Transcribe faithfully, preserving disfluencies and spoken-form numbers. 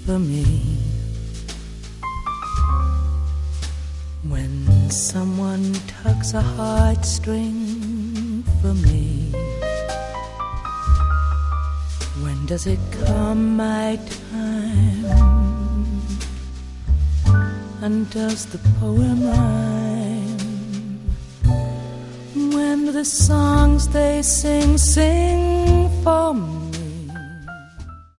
for me. When someone tugs a heartstring for me, when does it come my time? And does the poem rhyme? When do the songs they sing sing for me?